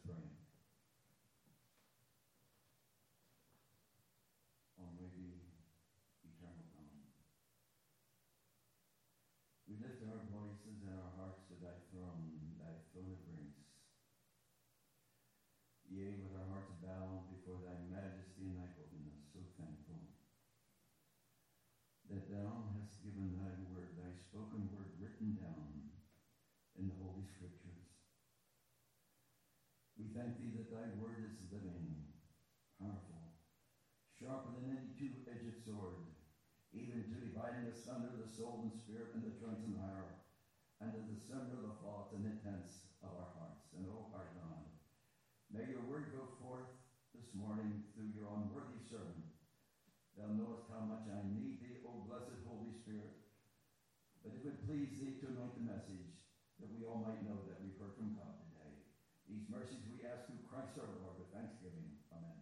pray. Almighty, eternal God, we lift our voices and our hearts to thy throne of grace. Yea, with our hearts bowed before thy majesty and thy holiness, so thankful that thou hast given thy word, thy spoken word written down in the Holy Scriptures. We thank thee that thy word is living, powerful, sharper than any two-edged sword, even to dividing asunder the soul and spirit and the joints and marrow, and to the center of the thoughts and intents of our hearts. And O our God, may your word go forth this morning through your unworthy servant. Thou knowest how much I need thee, O blessed Holy Spirit. But it would please thee to anoint the message, that we all might know that we've heard from God today. These mercies we ask through Christ our Lord with thanksgiving. Amen.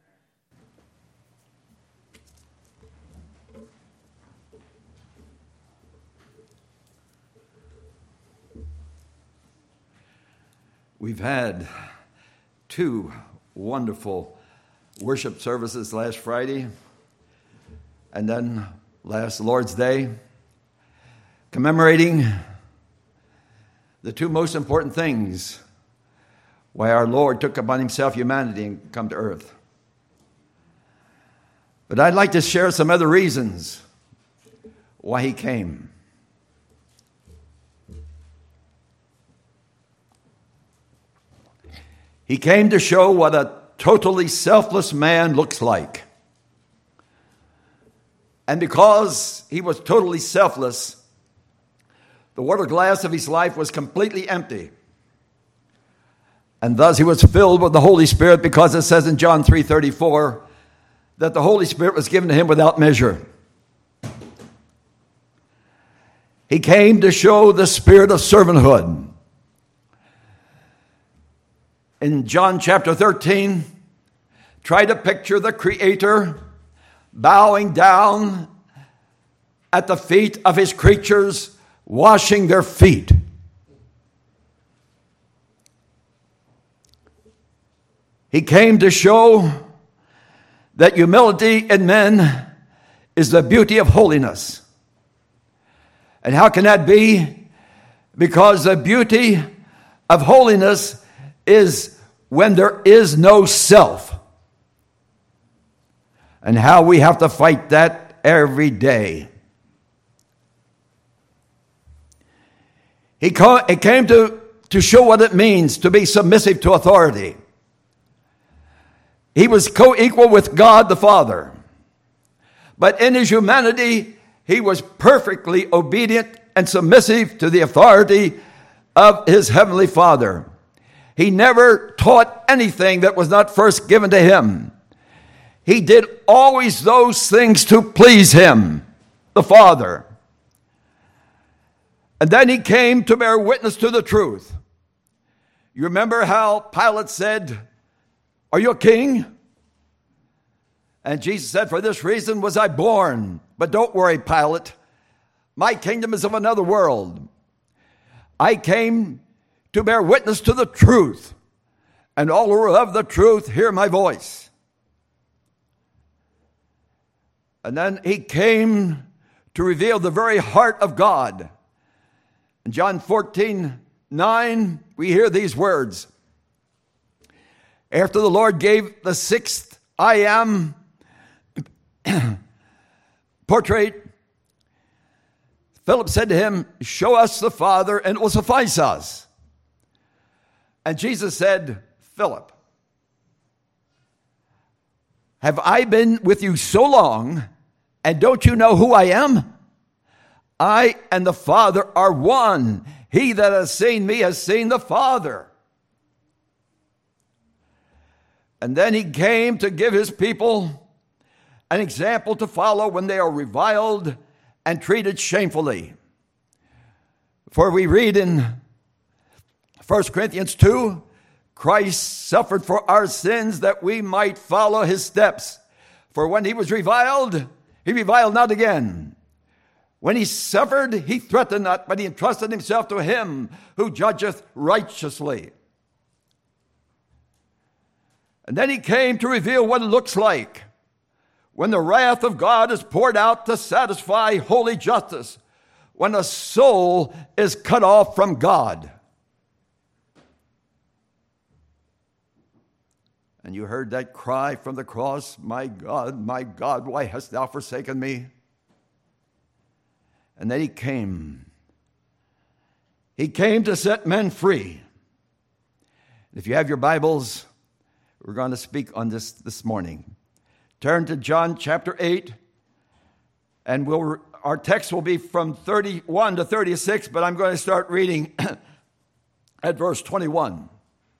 We've had two wonderful worship services last Friday and then last Lord's Day, commemorating the two most important things why our Lord took upon himself humanity and come to earth. But I'd like to share some other reasons why he came. He came to show what a totally selfless man looks like. And because he was totally selfless, the water glass of his life was completely empty. And thus he was filled with the Holy Spirit, because it says in John 3:34 that the Holy Spirit was given to him without measure. He came to show the spirit of servanthood. In John chapter 13, try to picture the Creator bowing down at the feet of his creatures, washing their feet. He came to show that humility in men is the beauty of holiness. And how can that be? Because the beauty of holiness is when there is no self. And how we have to fight that every day. He came to show what it means to be submissive to authority. He was co-equal with God the Father. But in his humanity, he was perfectly obedient and submissive to the authority of his heavenly Father. He never taught anything that was not first given to him. He did always those things to please him, the Father. And then he came to bear witness to the truth. You remember how Pilate said, "Are you a king?" And Jesus said, "For this reason was I born. But don't worry, Pilate. My kingdom is of another world. I came to bear witness to the truth. And all who love the truth hear my voice." And then he came to reveal the very heart of God. In John 14:9, we hear these words. After the Lord gave the sixth I am portrait, Philip said to him, "Show us the Father and it will suffice us." And Jesus said, "Philip, have I been with you so long, and don't you know who I am? I and the Father are one. He that has seen me has seen the Father." And then he came to give his people an example to follow when they are reviled and treated shamefully. For we read in 1 Corinthians 2, Christ suffered for our sins that we might follow his steps. For when he was reviled, he reviled not again. When he suffered, he threatened not, but he entrusted himself to him who judgeth righteously. And then he came to reveal what it looks like when the wrath of God is poured out to satisfy holy justice, when a soul is cut off from God. And you heard that cry from the cross, my God, why hast thou forsaken me? And then he came. He came to set men free. If you have your Bibles, we're going to speak on this morning. Turn to John chapter 8, and our text will be from 31 to 36, but I'm going to start reading at verse 21.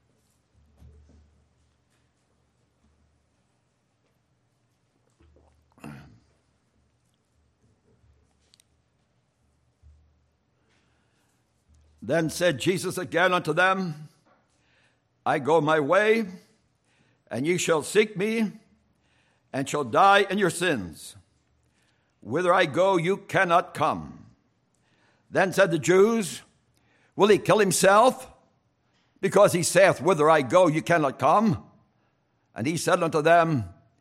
Then said Jesus again unto them, I go my way, and ye shall seek me, and shall die in your sins. Whither I go, you cannot come. Then said the Jews, will he kill himself? Because he saith, whither I go, you cannot come. And he said unto them,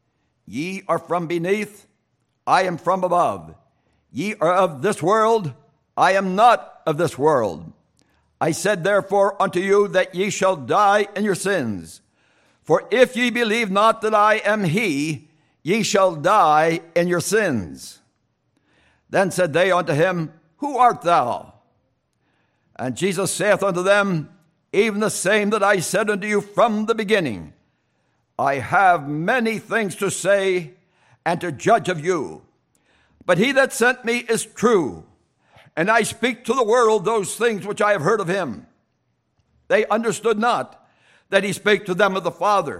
ye are from beneath, I am from above. Ye are of this world, I am not of this world. I said therefore unto you that ye shall die in your sins. For if ye believe not that I am he, ye shall die in your sins. Then said they unto him, who art thou? And Jesus saith unto them, even the same that I said unto you from the beginning. I have many things to say and to judge of you. But he that sent me is true, and I speak to the world those things which I have heard of him. They understood not that he spake to them of the Father.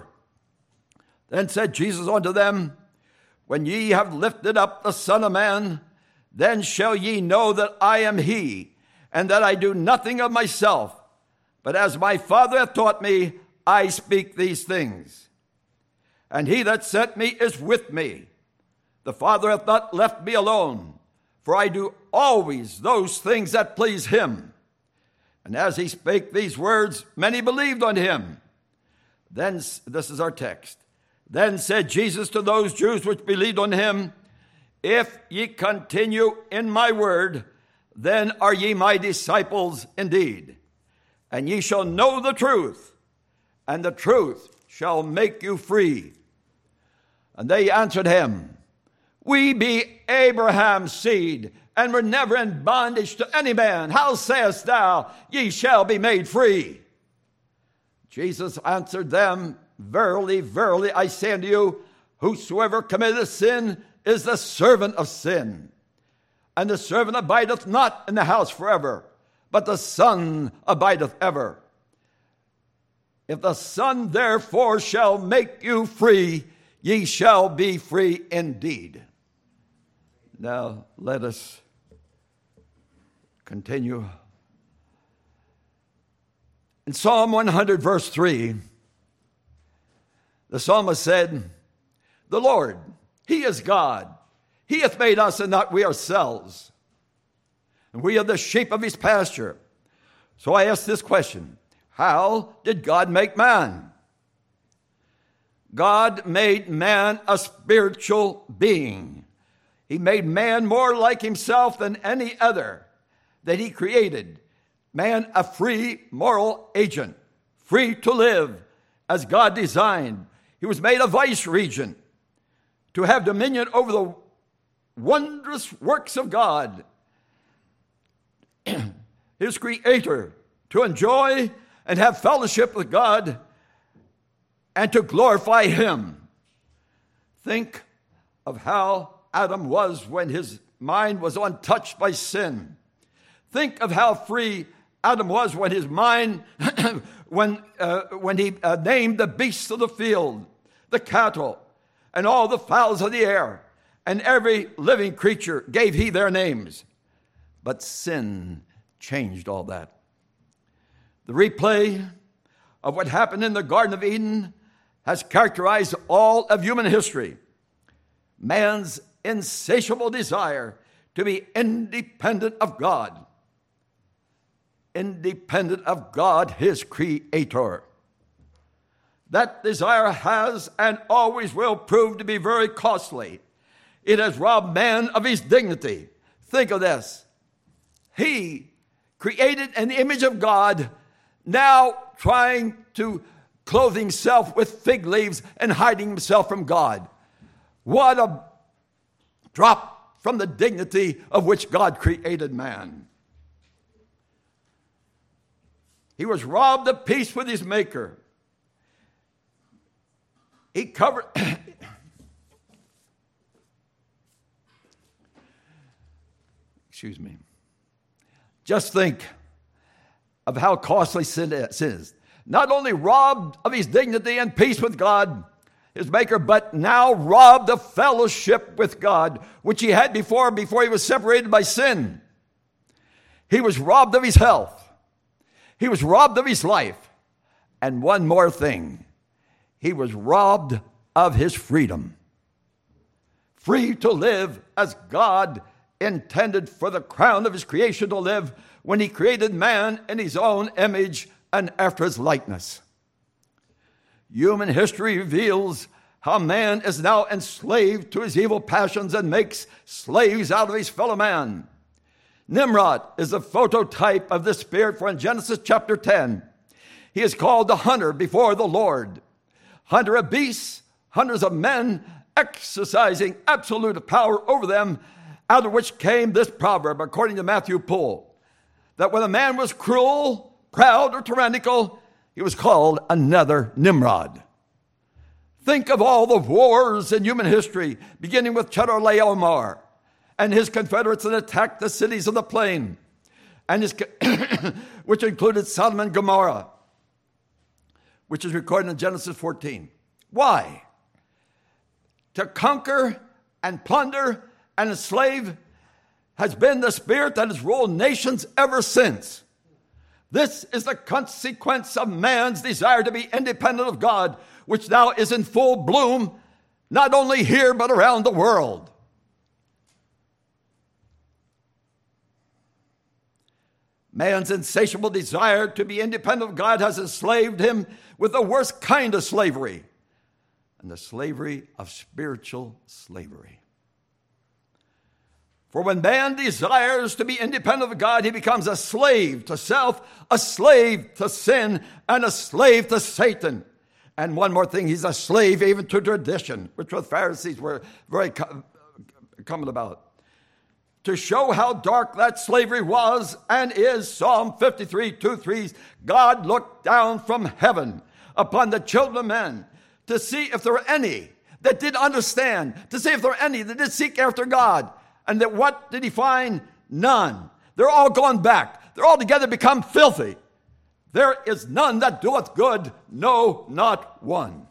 Then said Jesus unto them, when ye have lifted up the Son of Man, then shall ye know that I am he, and that I do nothing of myself, but as my Father hath taught me, I speak these things. And he that sent me is with me. The Father hath not left me alone, for I do always those things that please him. And as he spake these words, many believed on him. Then, this is our text. Then said Jesus to those Jews which believed on him, if ye continue in my word, then are ye my disciples indeed. And ye shall know the truth, and the truth shall make you free. And they answered him, we be Abraham's seed, and were never in bondage to any man. How sayest thou, ye shall be made free? Jesus answered them, verily, verily, I say unto you, whosoever committeth sin is the servant of sin. And the servant abideth not in the house forever, but the Son abideth ever. If the Son therefore shall make you free, ye shall be free indeed. Now let us continue. In Psalm 100, verse 3, the psalmist said, the Lord, he is God. He hath made us and not we ourselves. And we are the sheep of his pasture. So I ask this question, how did God make man? God made man a spiritual being. He made man more like himself than any other that he created. Man a free moral agent, free to live as God designed. He was made a vice regent to have dominion over the wondrous works of God, his creator, to enjoy and have fellowship with God and to glorify him. Think of how Adam was when his mind was untouched by sin. Think of how free Adam was when his mind, when he named the beasts of the field, the cattle, and all the fowls of the air, and every living creature gave he their names. But sin changed all that. The replay of what happened in the Garden of Eden has characterized all of human history. Man's insatiable desire to be independent of God. Independent of God, his creator. That desire has and always will prove to be very costly. It has robbed man of his dignity. Think of this. He, created in the image of God, now trying to clothe himself with fig leaves and hiding himself from God. What a drop from the dignity of which God created man. He was robbed of peace with his Maker. He covered... Excuse me. Just think of how costly sin is. Not only robbed of his dignity and peace with God, his Maker, but now robbed of fellowship with God, which he had before he was separated by sin. He was robbed of his health. He was robbed of his life. And one more thing. He was robbed of his freedom. Free to live as God intended for the crown of his creation to live when he created man in his own image and after his likeness. Human history reveals how man is now enslaved to his evil passions and makes slaves out of his fellow man. Nimrod is a phototype of this spirit, for in Genesis chapter 10, he is called the hunter before the Lord. Hunter of beasts, hunters of men, exercising absolute power over them, out of which came this proverb, according to Matthew Poole, that when a man was cruel, proud, or tyrannical, he was called another Nimrod. Think of all the wars in human history, beginning with Chedorlaomer and his confederates that attacked the cities of the plain, and which included Sodom and Gomorrah, which is recorded in Genesis 14. Why? To conquer and plunder and enslave has been the spirit that has ruled nations ever since. This is the consequence of man's desire to be independent of God, which now is in full bloom, not only here but around the world. Man's insatiable desire to be independent of God has enslaved him with the worst kind of slavery, and the slavery of spiritual slavery. For when man desires to be independent of God, he becomes a slave to self, a slave to sin, and a slave to Satan. And one more thing, he's a slave even to tradition, which the Pharisees were very common about. To show how dark that slavery was and is, Psalm 53, 2-3, God looked down from heaven upon the children of men to see if there were any that did understand, to see if there were any that did seek after God. And that what did he find? None. They're all gone back. They're all together become filthy. There is none that doeth good, no, not one.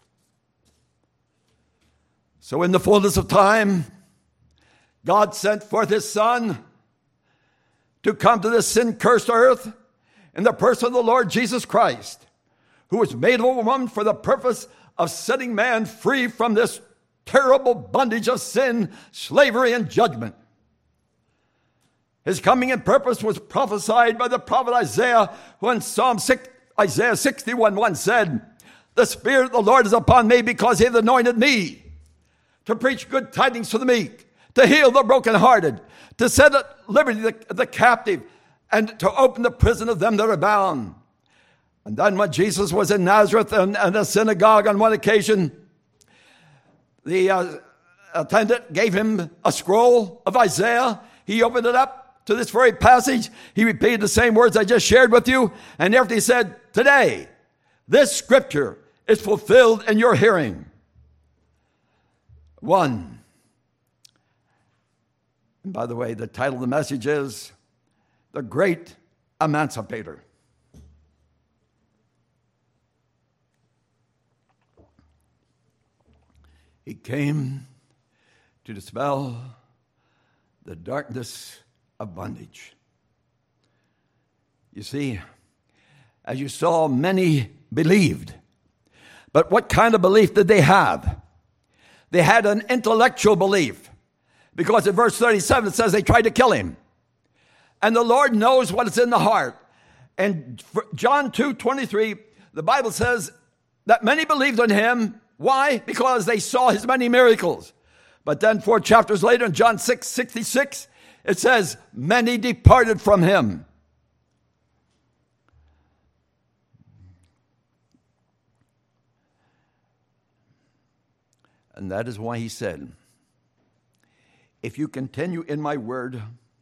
So in the fullness of time, God sent forth his Son to come to this sin-cursed earth in the person of the Lord Jesus Christ, who was made of a woman for the purpose of setting man free from this terrible bondage of sin, slavery, and judgment. His coming and purpose was prophesied by the prophet Isaiah, who in Isaiah 61:1 said, "The Spirit of the Lord is upon me, because he hath anointed me to preach good tidings to the meek, to heal the brokenhearted, to set at liberty the captive, and to open the prison of them that are bound." And then when Jesus was in Nazareth and a synagogue on one occasion, the attendant gave him a scroll of Isaiah. He opened it up to this very passage. He repeated the same words I just shared with you. And after he said, "Today, this scripture is fulfilled in your hearing." One. And by the way, the title of the message is The Great Emancipator. He came to dispel the darkness of bondage. You see, as you saw, many believed. But what kind of belief did they have? They had an intellectual belief. Because in verse 37 it says they tried to kill him. And the Lord knows what is in the heart. And John 2:23, the Bible says, that many believed on him. Why? Because they saw his many miracles. But then 4 chapters later in John 6:66, it says, many departed from him. And that is why he said, if you continue in my word,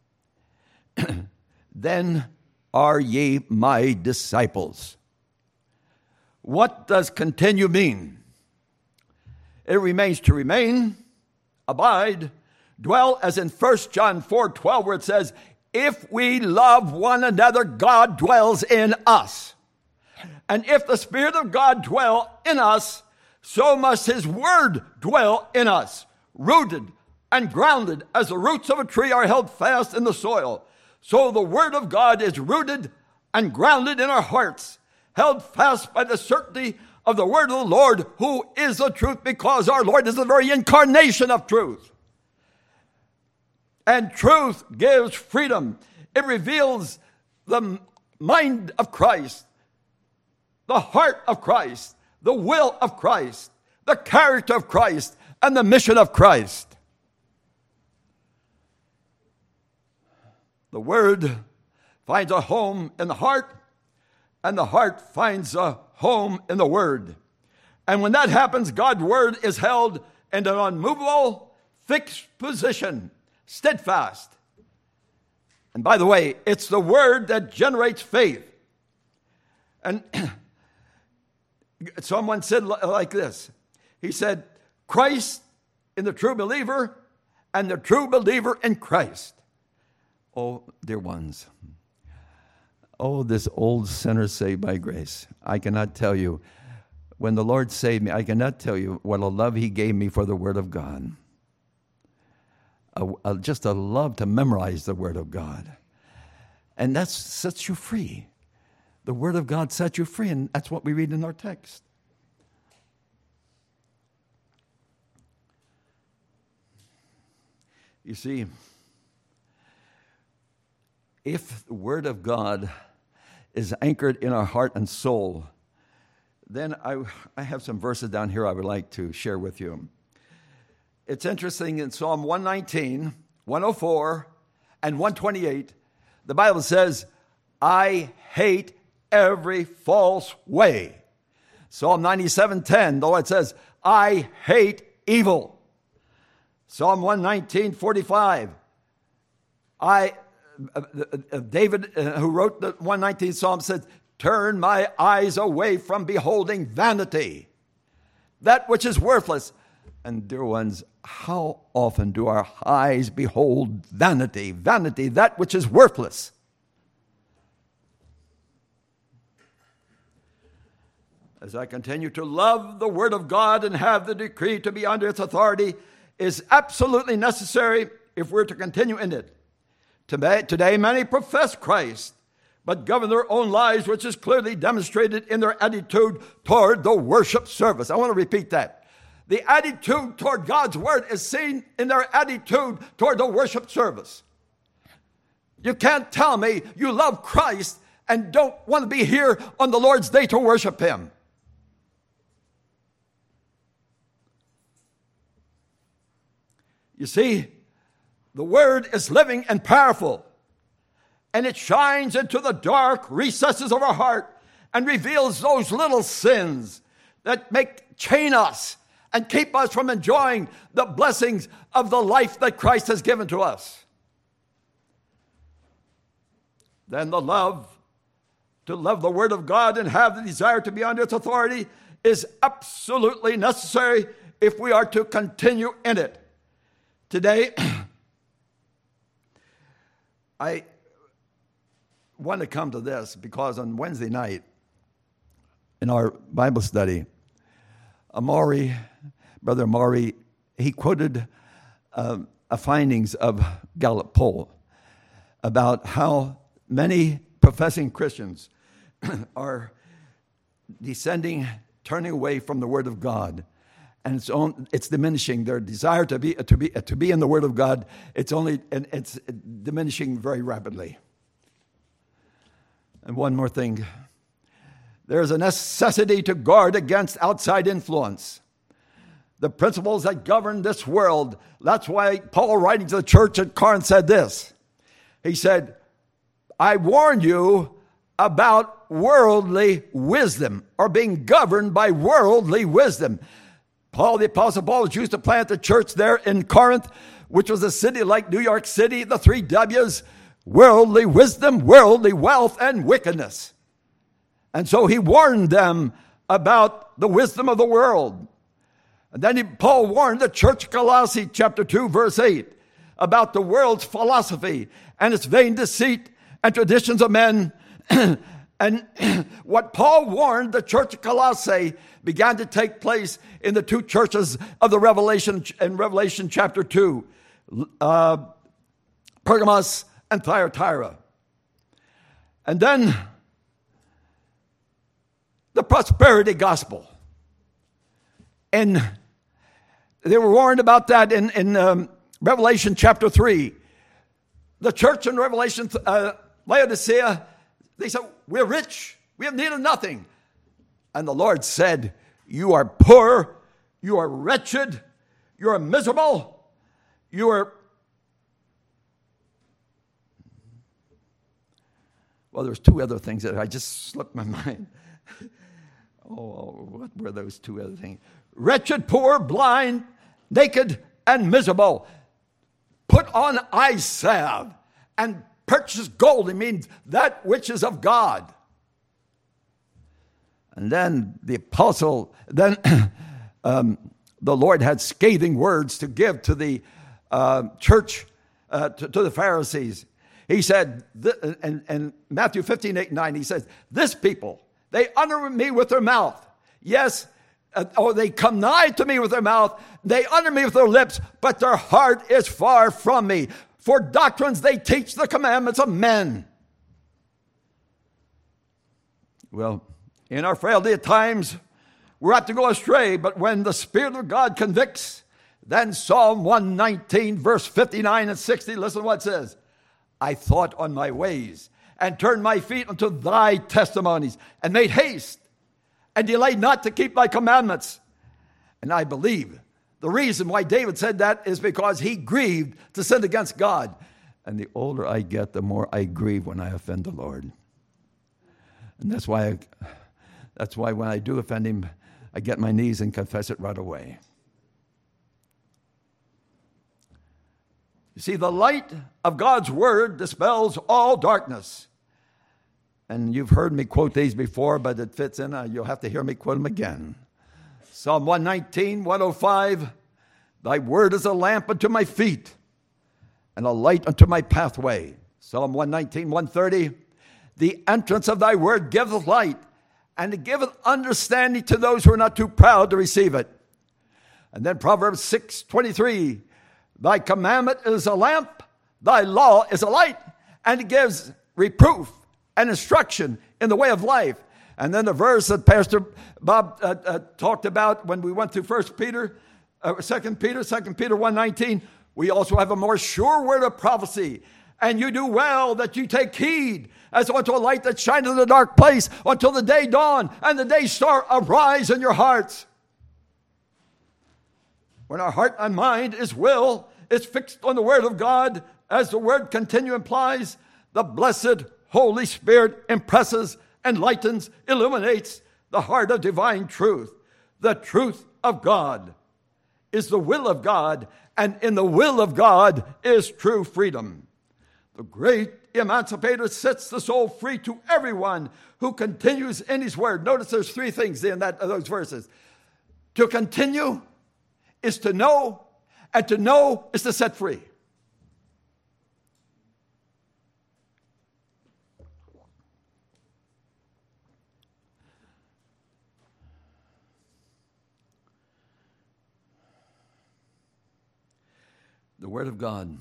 then are ye my disciples. What does continue mean? It remains to remain, abide, dwell, as in 1 John 4:12, where it says, if we love one another, God dwells in us. And if the Spirit of God dwell in us, so must his word dwell in us, rooted and grounded as the roots of a tree are held fast in the soil. So the word of God is rooted and grounded in our hearts, held fast by the certainty of the word of the Lord, who is the truth, because our Lord is the very incarnation of truth. And truth gives freedom. It reveals the mind of Christ, the heart of Christ, the will of Christ, the character of Christ, and the mission of Christ. The word finds a home in the heart, and the heart finds a home in the word. And when that happens, God's word is held in an unmovable, fixed position, steadfast. And by the way, it's the word that generates faith. And someone said like this. He said, Christ in the true believer and the true believer in Christ. Oh, dear ones. Oh, this old sinner saved by grace. I cannot tell you. When the Lord saved me, I cannot tell you what a love he gave me for the word of God. Just a love to memorize the word of God. And that sets you free. The word of God sets you free, and that's what we read in our text. You see, if the word of God is anchored in our heart and soul, then I have some verses down here I would like to share with you. It's interesting, in Psalm 119, 104, and 128, the Bible says, I hate every false way. Psalm 97:10, the Lord says, I hate evil. Psalm 119:45, David, who wrote the 119th Psalm, said, turn my eyes away from beholding vanity, that which is worthless. And dear ones, how often do our eyes behold vanity, that which is worthless? As I continue to love the word of God and have the decree to be under its authority, is absolutely necessary if we're to continue in it. Today, many profess Christ, but govern their own lives, which is clearly demonstrated in their attitude toward the worship service. I want to repeat that. The attitude toward God's word is seen in their attitude toward the worship service. You can't tell me you love Christ and don't want to be here on the Lord's day to worship him. You see, the word is living and powerful, and it shines into the dark recesses of our heart and reveals those little sins that chain us and keep us from enjoying the blessings of the life that Christ has given to us. Then to love the word of God and have the desire to be under its authority is absolutely necessary if we are to continue in it. Today, I want to come to this because on Wednesday night in our Bible study, Brother Amari, he quoted findings of Gallup poll about how many professing Christians are descending, turning away from the Word of God. And it's diminishing their desire to be in the Word of God. It's diminishing very rapidly. And one more thing, There is a necessity to guard against outside influence. The principles that govern this world. That's why Paul, writing to the church at Corinth, said this. He said, I warn you about worldly wisdom, or being governed by worldly wisdom. Paul, the Apostle Paul, was used to plant the church there in Corinth, which was a city like New York City, the 3 W's, worldly wisdom, worldly wealth, and wickedness. And so he warned them about the wisdom of the world. And then Paul warned the church of Colossae, chapter 2, verse 8, about the world's philosophy and its vain deceit and traditions of men. And what Paul warned the church of Colossae began to take place in the 2 churches of the Revelation, in Revelation chapter 2, Pergamos and Thyatira. And then the prosperity gospel. And they were warned about that in Revelation chapter 3. The church in Revelation, Laodicea, they said, we're rich. We have need of nothing. And the Lord said, you are poor. You are wretched. You are miserable. You are... Well, there's 2 other things that I just slipped my mind. What were those 2 other things? Wretched, poor, blind, naked, and miserable. Put on eye salve and purchase gold. It means that which is of God. And then the apostle, the Lord had scathing words to give to the church, to the Pharisees. He said, in Matthew 15, 8, 9, he says, this people, they honor me with their mouth. Yes, or they come nigh to me with their mouth. They honor me with their lips, but their heart is far from me. For doctrines they teach the commandments of men. Well, in our frailty at times, we're apt to go astray, but when the Spirit of God convicts, then Psalm 119, verse 59 and 60, listen to what it says. I thought on my ways, and turned my feet unto thy testimonies, and made haste, and delayed not to keep thy commandments. And I believe the reason why David said that is because he grieved to sin against God. And the older I get, the more I grieve when I offend the Lord. And that's why when I do offend him, I get my knees and confess it right away. You see, the light of God's word dispels all darkness. And you've heard me quote these before, but it fits in. You'll have to hear me quote them again. Psalm 119, 105, thy word is a lamp unto my feet and a light unto my pathway. Psalm 119, 130, the entrance of thy word giveth light, and it giveth understanding to those who are not too proud to receive it. And then Proverbs 6:23, thy commandment is a lamp, thy law is a light, and it gives reproof and instruction in the way of life. And then the verse that Pastor Bob talked about when we went through 2 Peter 1:19, we also have a more sure word of prophecy. And you do well that you take heed as unto a light that shines in the dark place until the day dawn and the day star arise in your hearts. When our heart and mind is fixed on the word of God, as the word continue implies, the blessed Holy Spirit impresses, enlightens, illuminates the heart of divine truth. The truth of God is the will of God, and in the will of God is true freedom. The great emancipator sets the soul free to everyone who continues in his word. Notice there's 3 things in those verses. To continue is to know, and to know is to set free. The Word of God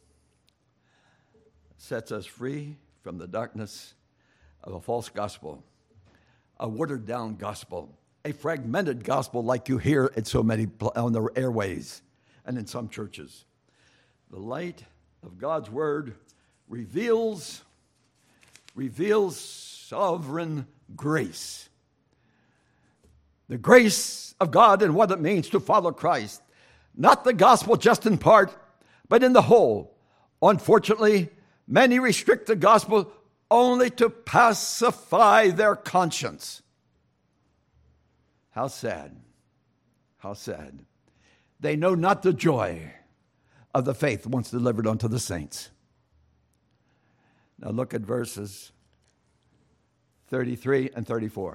sets us free from the darkness of a false gospel, a watered-down gospel, a fragmented gospel like you hear it so many on the airways and in some churches. The light of God's Word reveals sovereign grace. the grace of God and what it means to follow Christ. Not the gospel just in part, but in the whole. Unfortunately, many restrict the gospel only to pacify their conscience. How sad. How sad. They know not the joy of the faith once delivered unto the saints. Now look at verses 33 and 34.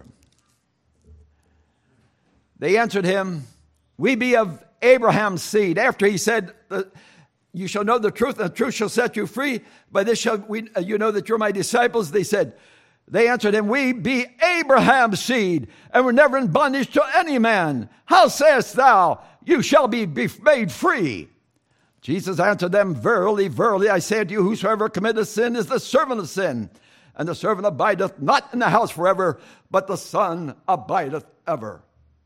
They answered him, we be of Abraham's seed. After he said, you shall know the truth, and the truth shall set you free. By this shall you know that you're my disciples. They answered him, we be Abraham's seed, and were never in bondage to any man. How sayest thou, you shall be made free? Jesus answered them, verily, verily, I say unto you, whosoever committeth sin is the servant of sin. And the servant abideth not in the house forever, but the Son abideth ever.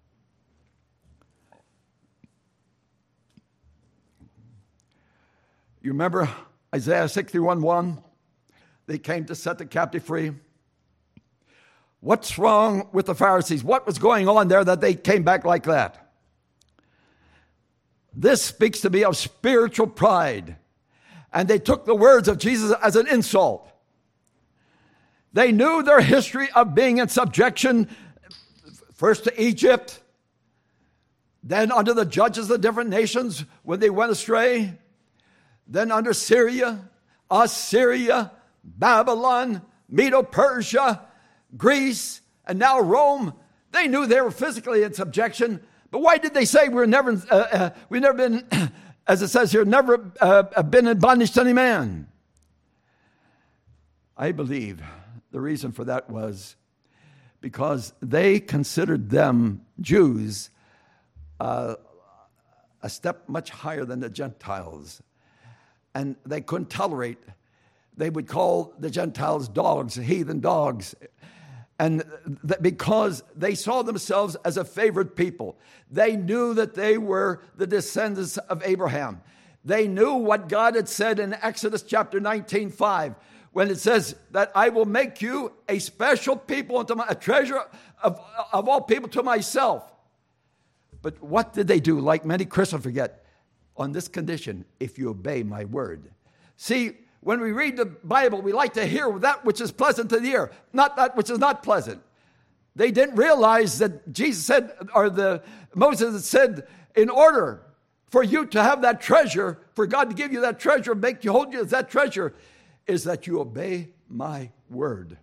You remember Isaiah 61:1? They came to set the captive free. What's wrong with the Pharisees? What was going on there that they came back like that? This speaks to me of spiritual pride. And they took the words of Jesus as an insult. They knew their history of being in subjection, first to Egypt, then under the judges of the different nations when they went astray, then under Syria, Assyria, Babylon, Medo-Persia, Greece, and now Rome. They knew they were physically in subjection, but why did they say we've never been, as it says here, never been in bondage to any man? I believe the reason for that was because they considered them, Jews, a step much higher than the Gentiles. And they couldn't tolerate. They would call the Gentiles dogs, heathen dogs. And because they saw themselves as a favored people. They knew that they were the descendants of Abraham. They knew what God had said in Exodus chapter 19:5, when it says that I will make you a special people, a treasure of all people to myself. But what did they do? Like many Christians forget, on this condition, if you obey my word. See, when we read the Bible, we like to hear that which is pleasant to the ear, not that which is not pleasant. They didn't realize that Jesus said, or Moses said, in order for you to have that treasure, for God to give you that treasure, make you hold you as that treasure, is that you obey my word.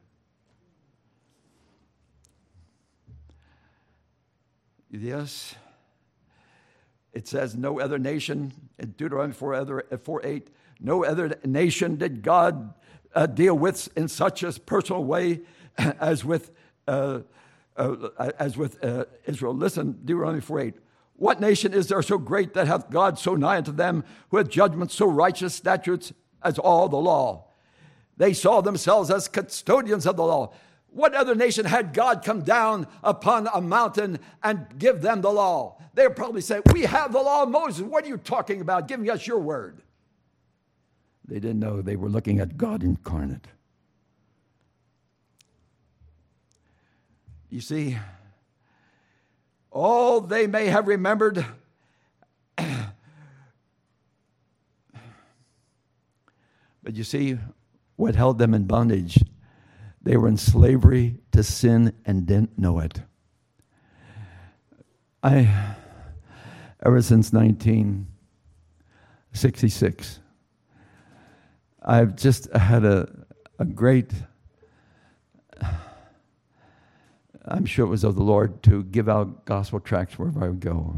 Yes. It says no other nation, in Deuteronomy 4:8, no other nation did God deal with in such a personal way as with Israel. Listen, Deuteronomy 4:8. What nation is there so great that hath God so nigh unto them, who hath judgments so righteous, statutes as all the law? They saw themselves as custodians of the law. What other nation had God come down upon a mountain and give them the law? They would probably say, we have the law of Moses. What are you talking about? Giving us your word. They didn't know they were looking at God incarnate. You see, all they may have remembered but you see, what held them in bondage? They were in slavery to sin and didn't know it. Ever since 1966, I've just had a great, I'm sure it was of the Lord, to give out gospel tracts wherever I would go.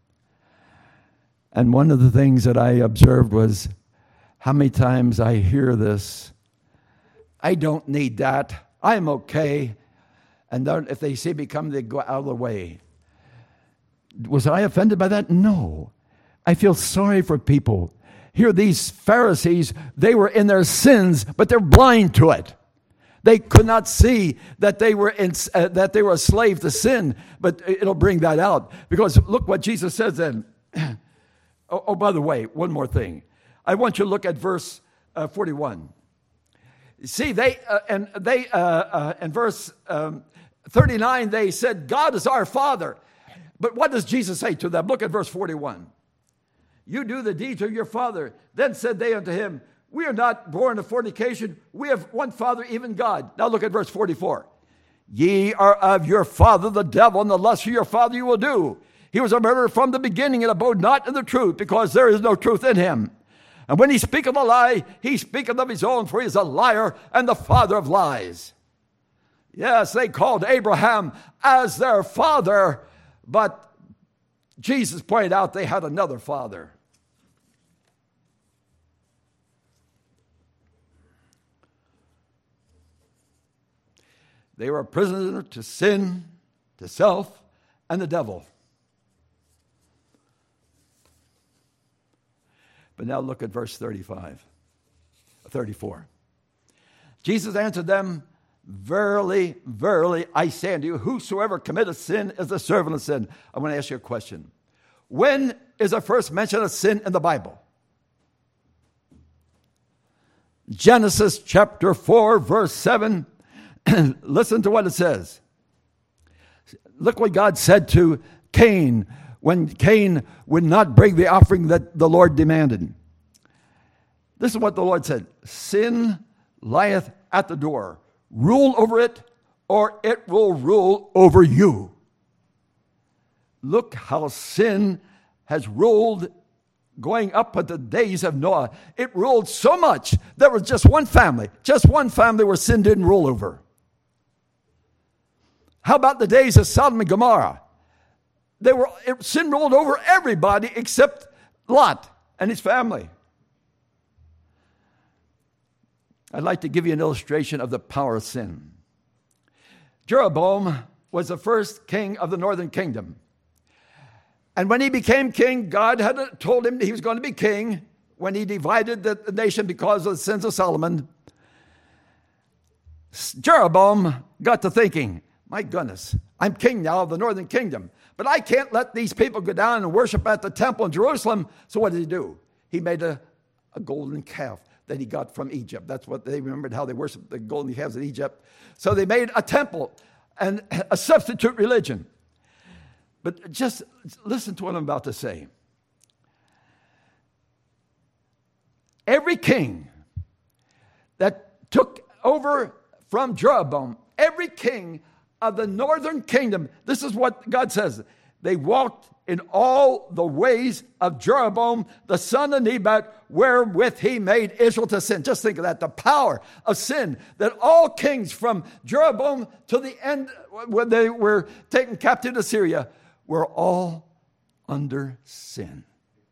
And one of the things that I observed was how many times I hear this, I don't need that, I'm okay. And then if they see me come, they go out of the way. Was I offended by that? No. I feel sorry for people. Here, these Pharisees, they were in their sins, but they're blind to it. They could not see that they were a slave to sin, but it'll bring that out. Because look what Jesus says then. Oh, by the way, one more thing. I want you to look at verse 41. See, in verse 39, they said, God is our Father. But what does Jesus say to them? Look at verse 41. You do the deeds of your father. Then said they unto him, we are not born of fornication. We have one Father, even God. Now look at verse 44. Ye are of your father the devil, and the lust of your father you will do. He was a murderer from the beginning, and abode not in the truth, because there is no truth in him. And when he speaketh a lie, he speaketh of his own, for he is a liar and the father of lies. Yes, they called Abraham as their father, but Jesus pointed out they had another father. They were a prisoner to sin, to self, and the devil. But now look at verse 34. Jesus answered them, verily, verily, I say unto you, whosoever committeth sin is the servant of sin. I want to ask you a question. When is the first mention of sin in the Bible? Genesis chapter 4, verse 7. Listen to what it says. Look what God said to Cain when Cain would not bring the offering that the Lord demanded. This is what the Lord said. Sin lieth at the door. Rule over it, or it will rule over you. Look how sin has ruled going up at the days of Noah. It ruled so much. There was just one family where sin didn't rule over. How about the days of Sodom and Gomorrah? Sin ruled over everybody except Lot and his family. I'd like to give you an illustration of the power of sin. Jeroboam was the first king of the northern kingdom. And when he became king, God had told him he was going to be king when he divided the nation because of the sins of Solomon. Jeroboam got to thinking, my goodness, I'm king now of the northern kingdom, but I can't let these people go down and worship at the temple in Jerusalem. So what did he do? He made a golden calf that he got from Egypt. That's what they remembered, how they worshiped the golden calves in Egypt. So they made a temple and a substitute religion. But just listen to what I'm about to say. Every king that took over from Jeroboam, every king of the northern kingdom, this is what God says. They walked in all the ways of Jeroboam, the son of Nebat, wherewith he made Israel to sin. Just think of that, the power of sin, that all kings from Jeroboam to the end, when they were taken captive to Syria, were all under sin.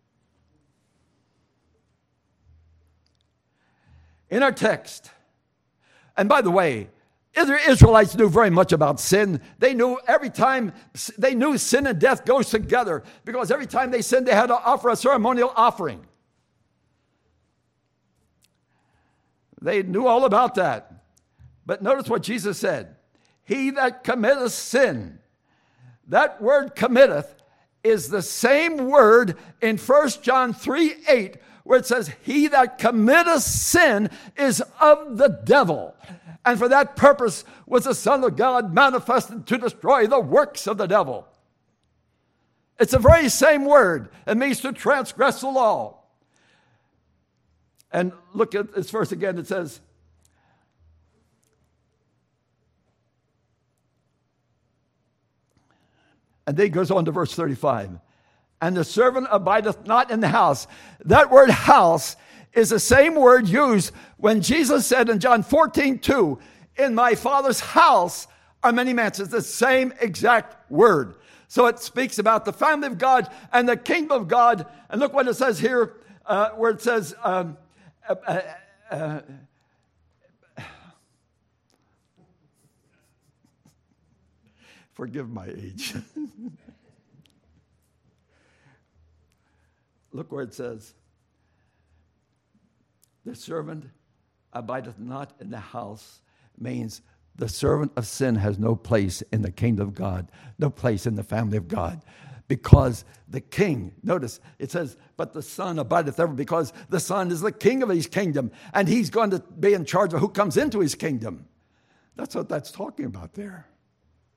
In our text, and by the way, the Israelites knew very much about sin. They knew sin and death goes together, because every time they sinned, they had to offer a ceremonial offering. They knew all about that. But notice what Jesus said. He that committeth sin. That word committeth is the same word in 1 John 3:8, where it says, he that committeth sin is of the devil. And for that purpose was the Son of God manifested to destroy the works of the devil. It's the very same word. It means to transgress the law. And look at this verse again. It says, and then it goes on to verse 35. And the servant abideth not in the house. That word house is the same word used when Jesus said in John 14:2, in my Father's house are many mansions. The same exact word. So it speaks about the family of God and the kingdom of God. And look what it says here, where it says, forgive my age. Look where it says, the servant abideth not in the house, means the servant of sin has no place in the kingdom of God, no place in the family of God. Because the king, notice, it says, but the Son abideth ever, because the Son is the king of his kingdom, and he's going to be in charge of who comes into his kingdom. That's what that's talking about there.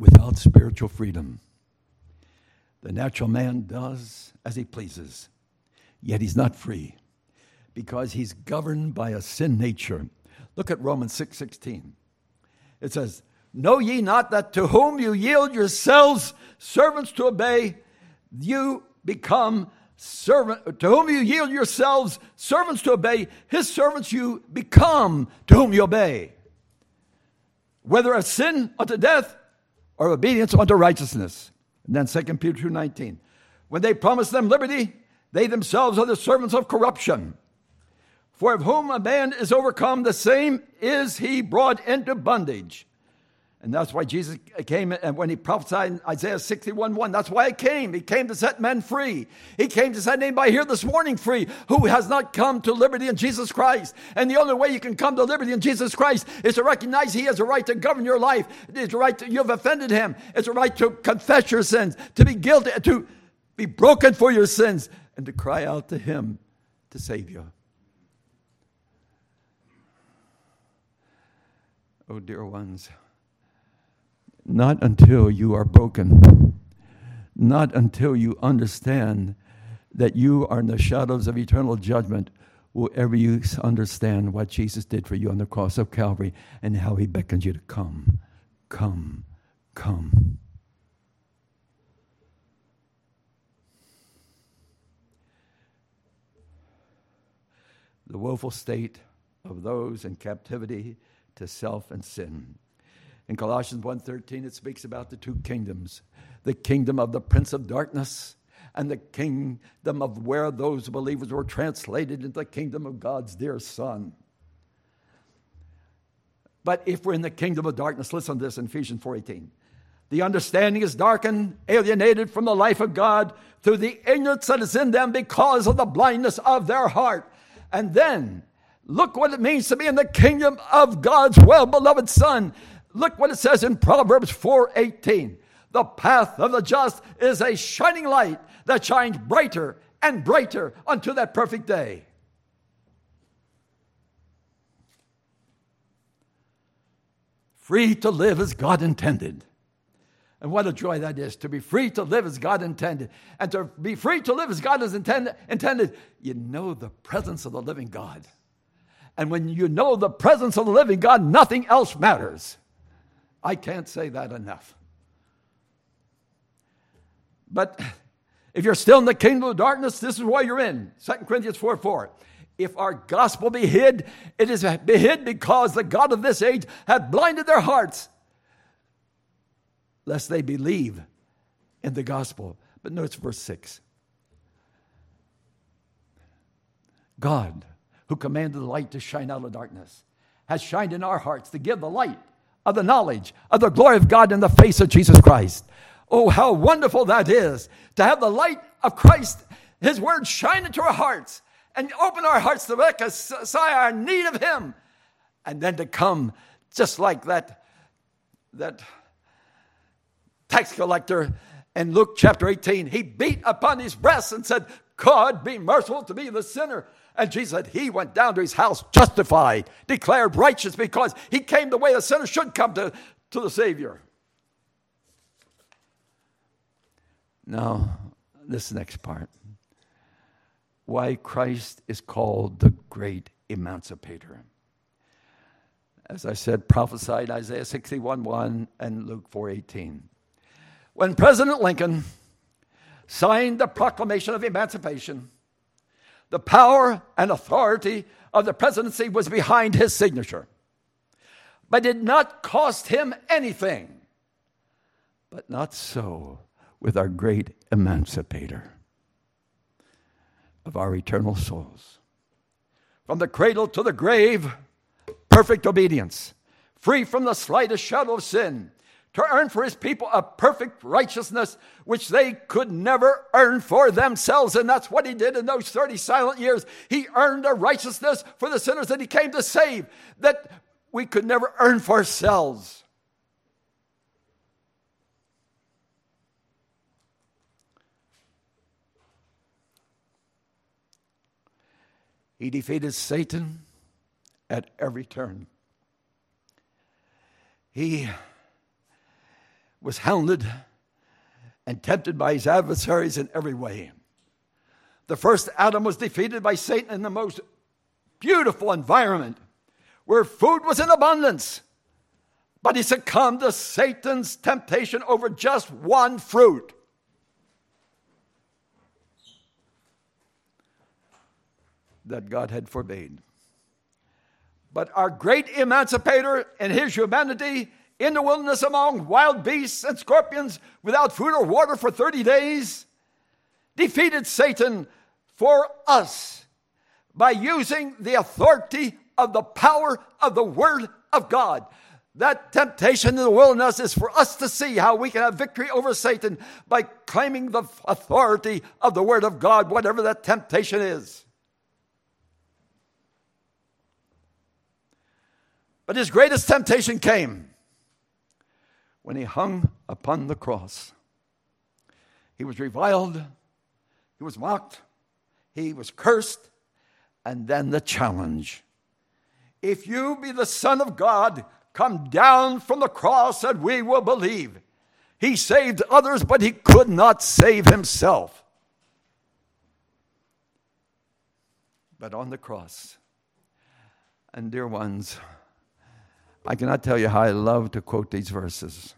without spiritual freedom. The natural man does as he pleases, yet he's not free because he's governed by a sin nature. Look at Romans 6:16. It says, "Know ye not that to whom you yield yourselves servants to obey, you become servant, to whom you yield yourselves servants to obey, his servants you become to whom you obey, whether of sin unto death or obedience unto righteousness." And then 2 Peter 2:19. "When they promise them liberty, they themselves are the servants of corruption. For of whom a man is overcome, the same is he brought into bondage." And that's why Jesus came, and when he prophesied in Isaiah 61:1, that's why he came. He came to set men free. He came to set anybody here this morning free who has not come to liberty in Jesus Christ. And the only way you can come to liberty in Jesus Christ is to recognize he has a right to govern your life. It's a right to, you've offended him. It's a right to confess your sins, to be guilty, to be broken for your sins, and to cry out to him to save you. Oh, dear ones, not until you are broken, not until you understand that you are in the shadows of eternal judgment, will ever you understand what Jesus did for you on the cross of Calvary and how he beckons you to come, come, come. The woeful state of those in captivity to self and sin. In Colossians 1:13, it speaks about the two kingdoms, the kingdom of the prince of darkness and the kingdom of where those believers were translated into the kingdom of God's dear Son. But if we're in the kingdom of darkness, listen to this in Ephesians 4:18. "The understanding is darkened, alienated from the life of God through the ignorance that is in them because of the blindness of their heart." And then, look what it means to be in the kingdom of God's well-beloved Son. Look what it says in Proverbs 4:18. "The path of the just is a shining light that shines brighter and brighter unto that perfect day." Free to live as God intended. And what a joy that is, to be free to live as God intended. And to be free to live as God has intended, you know the presence of the living God. And when you know the presence of the living God, nothing else matters. I can't say that enough. But if you're still in the kingdom of darkness, this is why you're in. 2 Corinthians 4:4. "If our gospel be hid, it is hid because the God of this age hath blinded their hearts, lest they believe in the gospel." But notice verse 6. "God, who commanded the light to shine out of darkness, has shined in our hearts to give the light of the knowledge of the glory of God in the face of Jesus Christ." Oh, how wonderful that is, to have the light of Christ, his word, shine into our hearts and open our hearts to recognize our need of him. And then to come just like that tax collector in Luke chapter 18. He beat upon his breast and said, "God, be merciful to me, the sinner." And Jesus said he went down to his house justified, declared righteous, because he came the way a sinner should come to the Savior. Now, this next part. Why Christ is called the great emancipator. As I said, prophesied Isaiah 61:1 and Luke 4:18. When President Lincoln signed the Proclamation of Emancipation, the power and authority of the presidency was behind his signature, but did not cost him anything. But not so with our great emancipator of our eternal souls. From the cradle to the grave, perfect obedience, free from the slightest shadow of sin, to earn for his people a perfect righteousness which they could never earn for themselves. And that's what he did in those 30 silent years. He earned a righteousness for the sinners that he came to save, that we could never earn for ourselves. He defeated Satan at every turn. He was hounded and tempted by his adversaries in every way. The first Adam was defeated by Satan in the most beautiful environment where food was in abundance. But he succumbed to Satan's temptation over just one fruit. That God had forbade. But our great emancipator in his humanity in the wilderness among wild beasts and scorpions without food or water for 30 days defeated Satan for us by using the authority of the power of the Word of God. That temptation in the wilderness is for us to see how we can have victory over Satan by claiming the authority of the Word of God, whatever that temptation is. But his greatest temptation came when he hung upon the cross. He was reviled, he was mocked, he was cursed, and then the challenge. If you be the Son of God, come down from the cross and we will believe. He saved others, but he could not save himself. But on the cross, and dear ones, I cannot tell you how I love to quote these verses.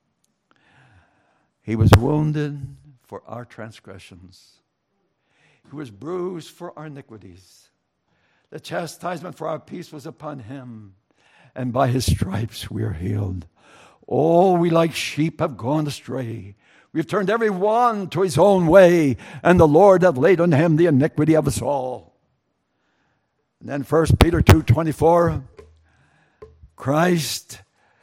He was wounded for our transgressions. He was bruised for our iniquities. The chastisement for our peace was upon him, and by his stripes we are healed. Oh, we like sheep have gone astray. We've turned every one to his own way, and the Lord hath laid on him the iniquity of us all. And then 1 Peter 2:24, Christ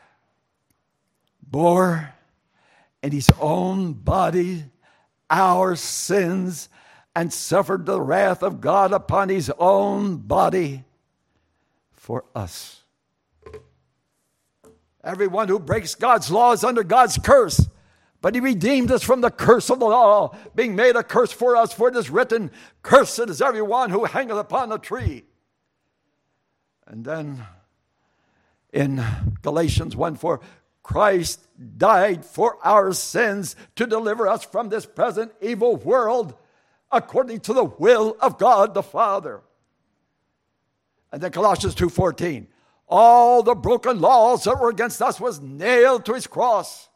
bore in his own body our sins and suffered the wrath of God upon his own body for us. Everyone who breaks God's law is under God's curse. But he redeemed us from the curse of the law, being made a curse for us, for it is written, cursed is everyone who hangeth upon a tree. And then in Galatians 1:4, Christ died for our sins to deliver us from this present evil world according to the will of God the Father. And then Colossians 2:14, all the broken laws that were against us was nailed to his cross.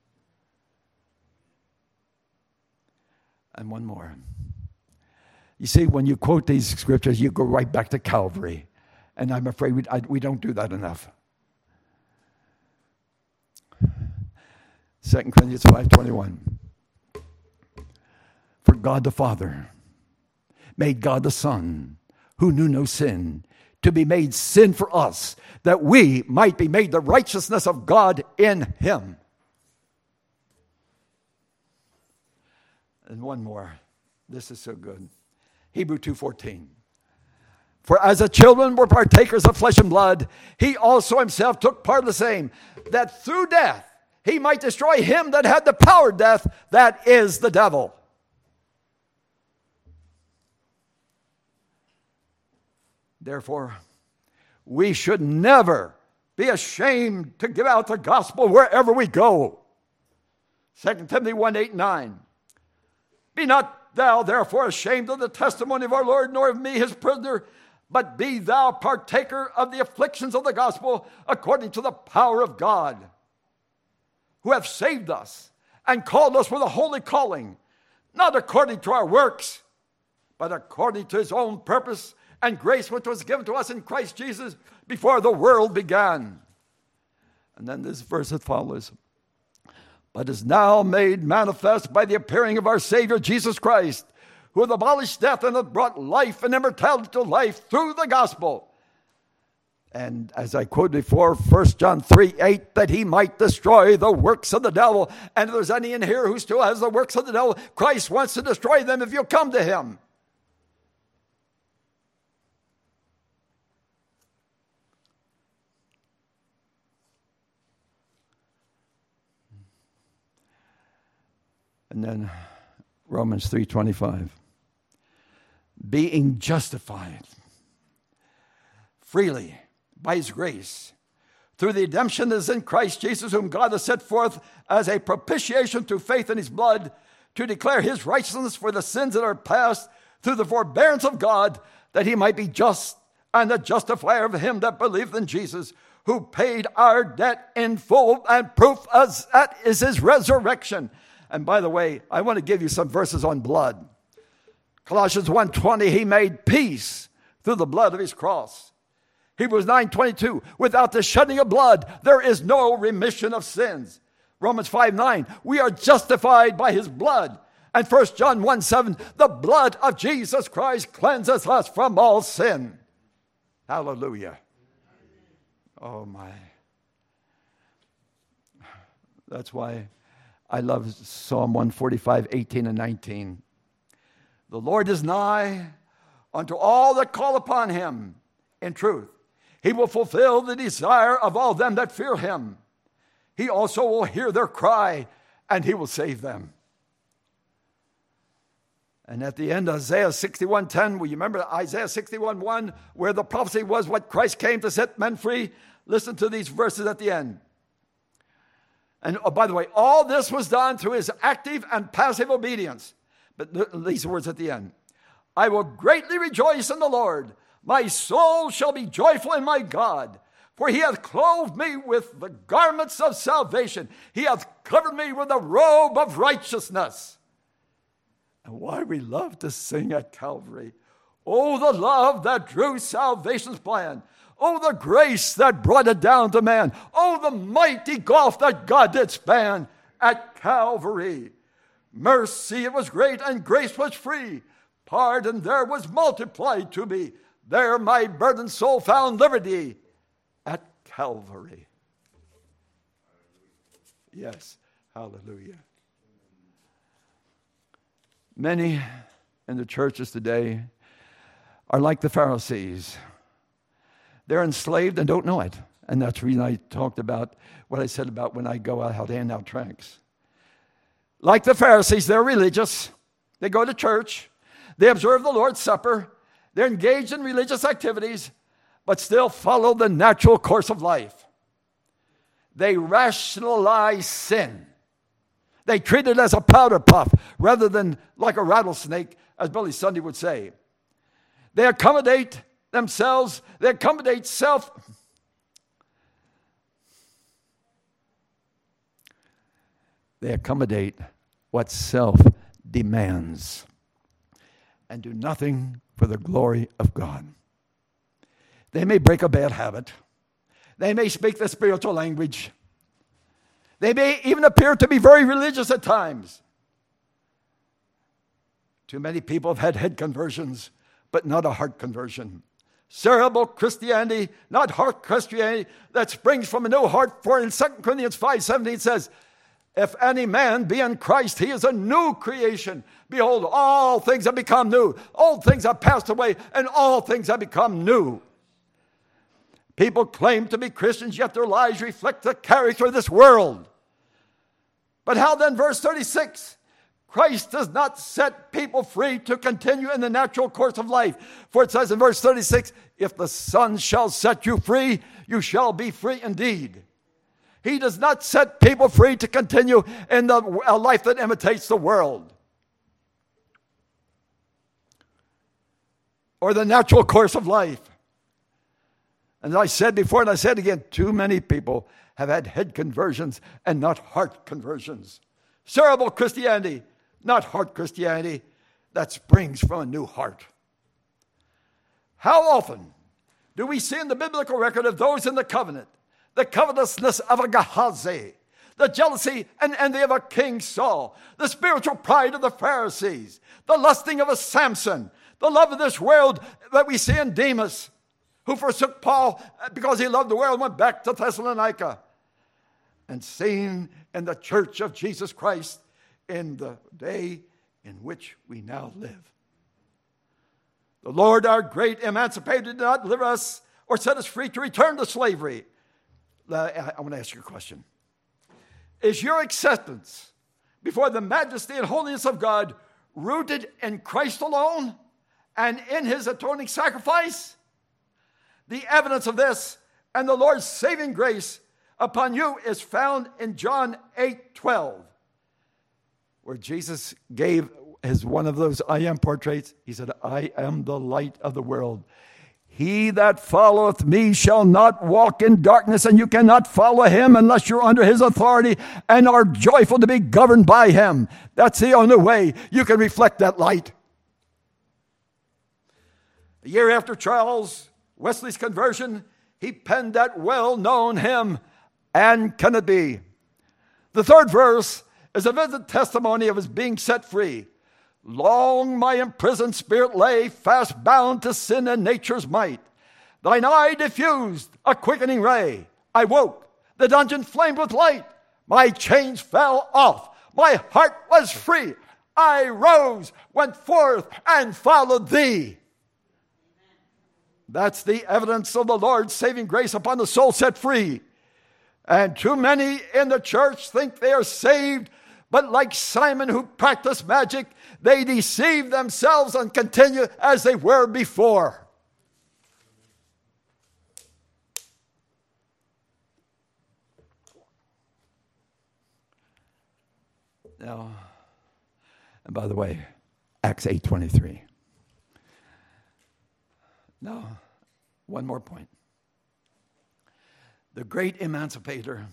And one more. You see, when you quote these scriptures, you go right back to Calvary. And I'm afraid we don't do that enough. 2 Corinthians 5:21. For God the Father made God the Son, who knew no sin, to be made sin for us, that we might be made the righteousness of God in him. And one more. This is so good. Hebrews 2:14. For as the children were partakers of flesh and blood, he also himself took part of the same, that through death he might destroy him that had the power of death, that is the devil. Therefore, we should never be ashamed to give out the gospel wherever we go. 2 Timothy 1:8-9. Be not thou therefore ashamed of the testimony of our Lord, nor of me his prisoner, but be thou partaker of the afflictions of the gospel according to the power of God, who have saved us and called us with a holy calling, not according to our works, but according to his own purpose and grace which was given to us in Christ Jesus before the world began. And then this verse that follows. But is now made manifest by the appearing of our Savior Jesus Christ, who hath abolished death and hath brought life and immortality to life through the gospel. And as I quoted before, 1 John 3:8, that he might destroy the works of the devil. And if there's any in here who still has the works of the devil, Christ wants to destroy them if you come to him. And then Romans 3:25. Being justified freely by his grace through the redemption that is in Christ Jesus, whom God has set forth as a propitiation through faith in his blood, to declare his righteousness for the sins that are past, through the forbearance of God, that he might be just and the justifier of him that believeth in Jesus, who paid our debt in full, and proof as that is his resurrection. And by the way, I want to give you some verses on blood. Colossians 1:20, he made peace through the blood of his cross. Hebrews 9:22, without the shedding of blood, there is no remission of sins. Romans 5:9, we are justified by his blood. And 1 John 1:7, the blood of Jesus Christ cleanses us from all sin. Hallelujah. Oh my. That's why I love Psalm 145:18 and 19. The Lord is nigh unto all that call upon him in truth. He will fulfill the desire of all them that fear him. He also will hear their cry, and he will save them. And at the end, Isaiah 61:10, will you remember Isaiah 61:1, where the prophecy was what Christ came to set men free? Listen to these verses at the end. And by the way, all this was done through his active and passive obedience. But these words at the end. I will greatly rejoice in the Lord. My soul shall be joyful in my God. For he hath clothed me with the garments of salvation. He hath covered me with a robe of righteousness. And why we love to sing at Calvary. Oh, the love that drew salvation's plan. Oh, the grace that brought it down to man. Oh, the mighty gulf that God did span at Calvary. Mercy, it was great, and grace was free. Pardon there was multiplied to me. There my burdened soul found liberty at Calvary. Yes, hallelujah. Many in the churches today are like the Pharisees. They're enslaved and don't know it. And that's the reason I talked about what I said about when I go out to hand out tracts. Like the Pharisees, they're religious. They go to church. They observe the Lord's Supper. They're engaged in religious activities, but still follow the natural course of life. They rationalize sin. They treat it as a powder puff rather than like a rattlesnake, as Billy Sunday would say. They accommodate themselves. They accommodate self. They accommodate what self demands and do nothing for the glory of God. They may break a bad habit. They may speak the spiritual language. They may even appear to be very religious at times. Too many people have had head conversions, but not a heart conversion. Cerebral Christianity, not heart Christianity, that springs from a new heart. For in 2 Corinthians 5:17 says, if any man be in Christ, he is a new creation. Behold, all things have become new. Old things have passed away, and all things have become new. People claim to be Christians, yet their lives reflect the character of this world. But how then, verse 36? Christ does not set people free to continue in the natural course of life. For it says in verse 36, if the Son shall set you free, you shall be free indeed. He does not set people free to continue in a life that imitates the world or the natural course of life. And as I said before, and I said again, too many people have had head conversions and not heart conversions. Cerebral Christianity, not heart Christianity, that springs from a new heart. How often do we see in the biblical record of those in the covenant the covetousness of a Gehazi, the jealousy and envy of a King Saul, the spiritual pride of the Pharisees, the lusting of a Samson, the love of this world that we see in Demas, who forsook Paul because he loved the world and went back to Thessalonica, and seen in the church of Jesus Christ in the day in which we now live. The Lord, our great emancipator, did not deliver us or set us free to return to slavery. I want to ask you a question. Is your acceptance before the majesty and holiness of God rooted in Christ alone and in his atoning sacrifice? The evidence of this and the Lord's saving grace upon you is found in John 8:12, where Jesus gave his one of those I am portraits. He said, I am the light of the world. He that followeth me shall not walk in darkness, and you cannot follow him unless you're under his authority and are joyful to be governed by him. That's the only way you can reflect that light. A year after Charles Wesley's conversion, he penned that well-known hymn, And Can It Be? The third verse is a vivid testimony of his being set free. Long my imprisoned spirit lay, fast bound to sin and nature's might. Thine eye diffused a quickening ray. I woke, the dungeon flamed with light. My chains fell off, my heart was free. I rose, went forth, and followed thee. That's the evidence of the Lord's saving grace upon the soul set free. And too many in the church think they are saved, but like Simon who practiced magic, they deceive themselves and continue as they were before. Now, and by the way, Acts 8:23. Now, one more point. The great emancipator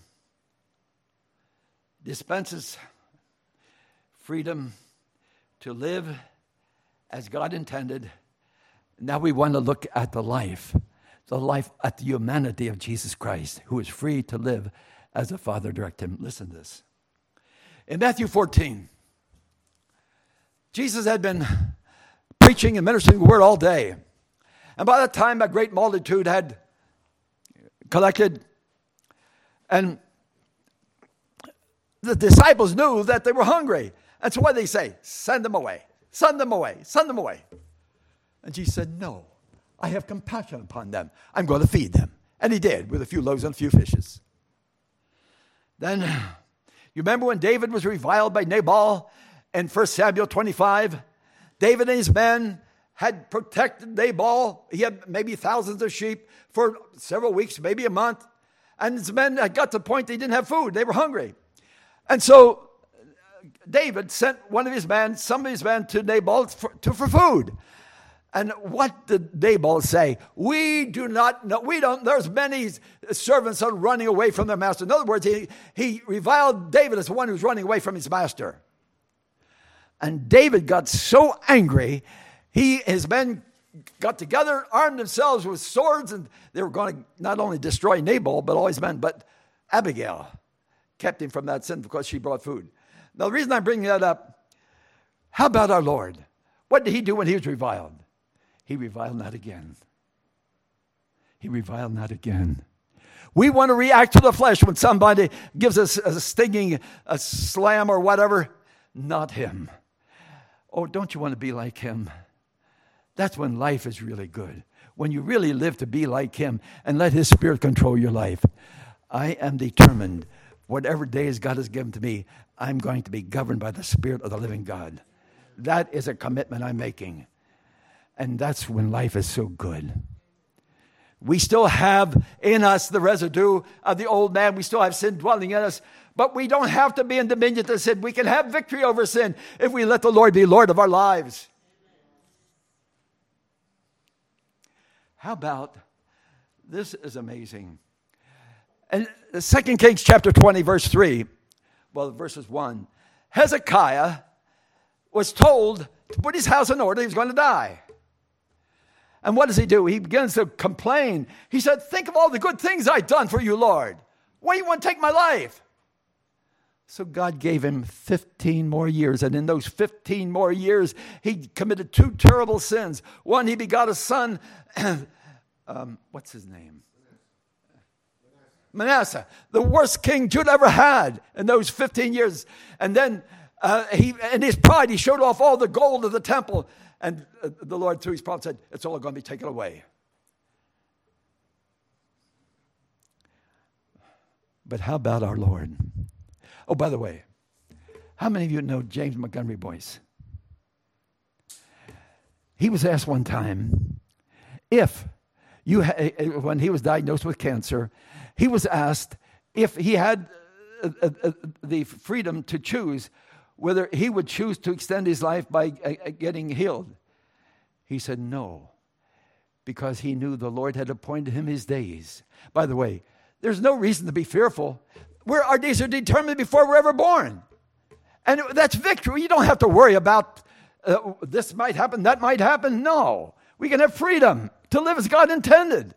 dispenses freedom to live as God intended. Now we want to look at the life at the humanity of Jesus Christ, who is free to live as the Father directed him. Listen to this. In Matthew 14, Jesus had been preaching and ministering the word all day. And by that time, a great multitude had collected, and the disciples knew that they were hungry. And so what did they say? Send them away. Send them away. Send them away. And Jesus said, no, I have compassion upon them. I'm going to feed them. And he did, with a few loaves and a few fishes. Then, you remember when David was reviled by Nabal in 1 Samuel 25? David and his men had protected Nabal. He had maybe thousands of sheep for several weeks, maybe a month. And his men had got to the point they didn't have food. They were hungry. And so David sent some of his men to Nabal for food. And what did Nabal say? We do not know. There's many servants are running away from their master. In other words, he reviled David as the one who's running away from his master. And David got so angry, his men got together, armed themselves with swords, and they were going to not only destroy Nabal, but all his men, but Abigail kept him from that sin because she brought food. Now, the reason I'm bringing that up, how about our Lord? What did he do when he was reviled? He reviled not again. He reviled not again. We want to react to the flesh when somebody gives us a slam or whatever. Not him. Oh, don't you want to be like him? That's when life is really good. When you really live to be like him and let his Spirit control your life. I am determined, whatever days God has given to me, I'm going to be governed by the Spirit of the living God. That is a commitment I'm making. And that's when life is so good. We still have in us the residue of the old man. We still have sin dwelling in us. But we don't have to be in dominion to sin. We can have victory over sin if we let the Lord be Lord of our lives. How about, this is amazing. And 2 Kings chapter 20, verse 3, verses 1. Hezekiah was told to put his house in order. He was going to die. And what does he do? He begins to complain. He said, think of all the good things I've done for you, Lord. Why do you want to take my life? So God gave him 15 more years. And in those 15 more years, he committed two terrible sins. One, he begot a son. What's his name? Manasseh. The worst king Judah ever had in those 15 years. And then in his pride, he showed off all the gold of the temple. And the Lord, through his prophet, said, it's all going to be taken away. But how about our Lord? Oh, by the way, how many of you know James Montgomery Boyce? He was asked one time, if When he was diagnosed with cancer, he was asked if he had the freedom to choose whether he would choose to extend his life by getting healed. He said no, because he knew the Lord had appointed him his days. By the way, there's no reason to be fearful. Our days are determined before we're ever born. And that's victory. You don't have to worry about this might happen, that might happen. No, we can have freedom to live as God intended.